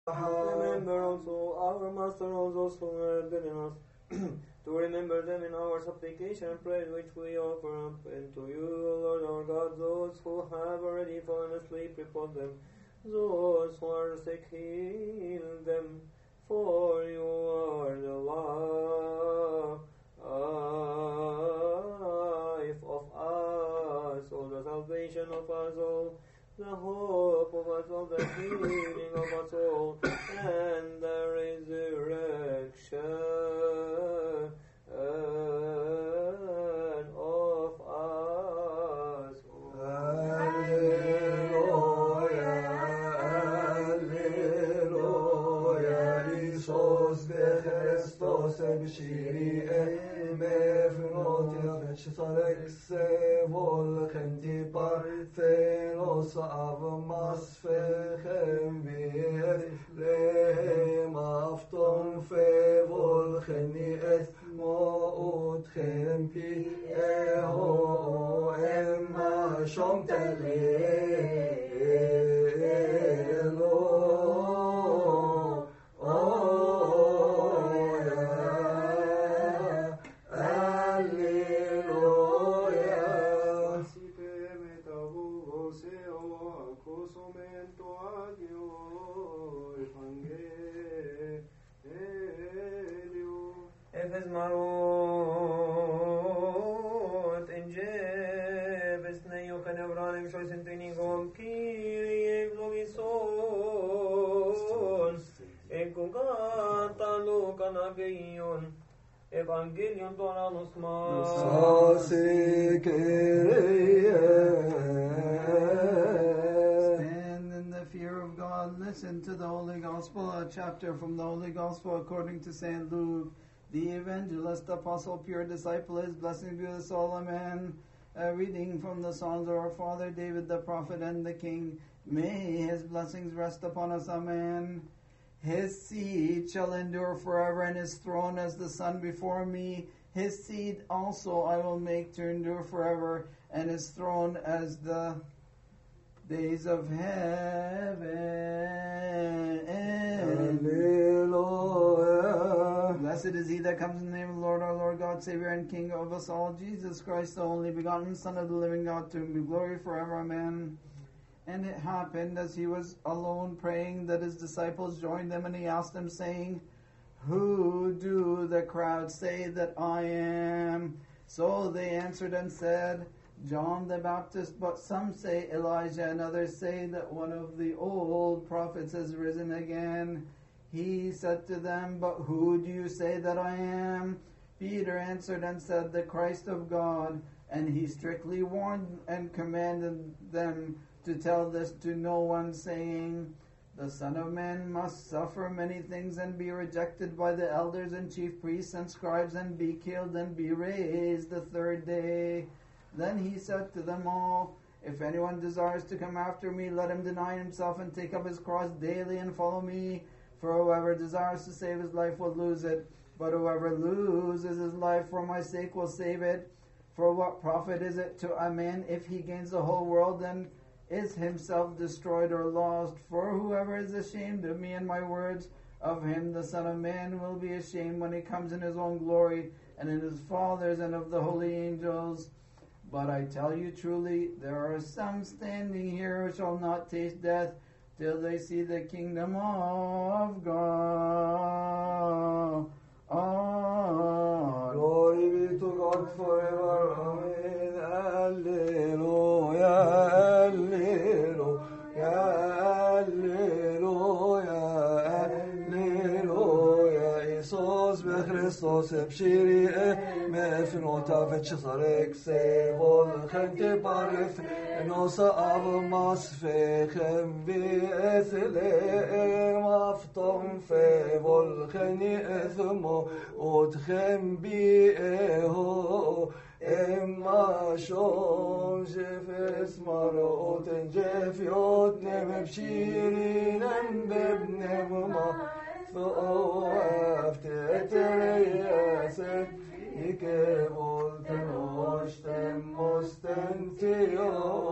Remember also our Master and those who have been in us, to remember them in our supplication and prayer which we offer up unto you, O Lord our God, those who have already fallen asleep, repose them, those who are sick, heal them, for you are the life of us, all the salvation of us all, the hope of us all, the healing of us all, and the resurrection of us all. Alleluia, Alleluia, Iisus de Christos ebshiri mefnot yafshtarek se volkenti parthenos avmas fechem viet lehem afton fe volcheni et mo'otchem pi eho emma shom telelo Efes marot enjebes neio canevranem sois intinigom Kyrie vlogison encugata Lucan ageion Evangelion toranos mas Stand in the fear of God, listen to the Holy Gospel, a chapter from the Holy Gospel according to St. Luke. The evangelist, apostle, pure disciple, his blessing be with us all, amen. A reading from the Psalms of our father David, the prophet and the king. May his blessings rest upon us, amen. His seed shall endure forever, and his throne as the sun before me. His seed also I will make to endure forever, and his throne as the days of heaven. Alleluia. Blessed is he that comes in the name of the Lord, our Lord God, Savior and King of us all, Jesus Christ, the only begotten Son of the living God, to whom be glory forever. Amen. And it happened, as he was alone praying, that his disciples joined them, and he asked them, saying, Who do the crowd say that I am? So they answered and said, John the Baptist, but some say Elijah, and others say that one of the old prophets has risen again. He said to them, But who do you say that I am? Peter answered and said, The Christ of God. And he strictly warned and commanded them to tell this to no one, saying, The Son of Man must suffer many things and be rejected by the elders and chief priests and scribes and be killed and be raised the third day. Then he said to them all, If anyone desires to come after me, let him deny himself and take up his cross daily and follow me. For whoever desires to save his life will lose it, but whoever loses his life for my sake will save it. For what profit is it to a man if he gains the whole world and is himself destroyed or lost? For whoever is ashamed of me and my words, of him the Son of Man will be ashamed when he comes in his own glory and in his Father's and of the holy angels. But I tell you truly, there are some standing here who shall not taste death till they see the kingdom of God. Glory be to God forever. Amen. Alleluia. Alleluia. Alleluia. Alleluia. Iisus beChristos ebshiri mefnota v'chizarek sevol chente baref nosa avmas fechem v'ethlem aftom fevol cheni ethmo otchem bieho Emma shom jefes marot en jefiot nem ebshirin em bebnem ma فأوفت ترياسك إيك volten osten mostentio